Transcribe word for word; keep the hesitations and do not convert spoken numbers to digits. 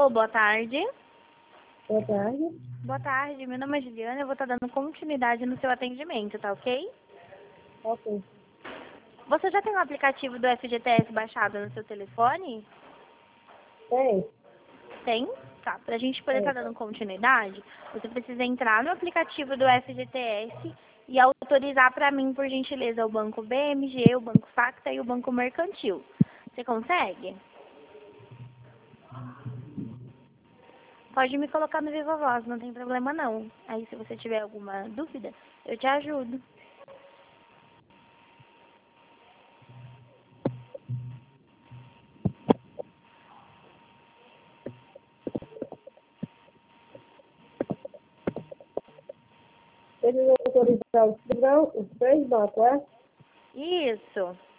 Alô, boa tarde. Boa tarde. Boa tarde, meu nome é Juliana, eu vou estar dando continuidade no seu atendimento, tá ok? Ok. Você já tem o aplicativo do F G T S baixado no seu telefone? Tem? Tem? Tá, pra gente poder estar Tem. dando continuidade, você precisa entrar no aplicativo do F G T S e autorizar pra mim, por gentileza, o Banco B M G, o Banco Facta e o Banco Mercantil. Você consegue? Pode me colocar no Viva Voz, não tem problema não. Aí se você tiver alguma dúvida, eu te ajudo. Eles autorizar os três, os três bancos, é? Isso.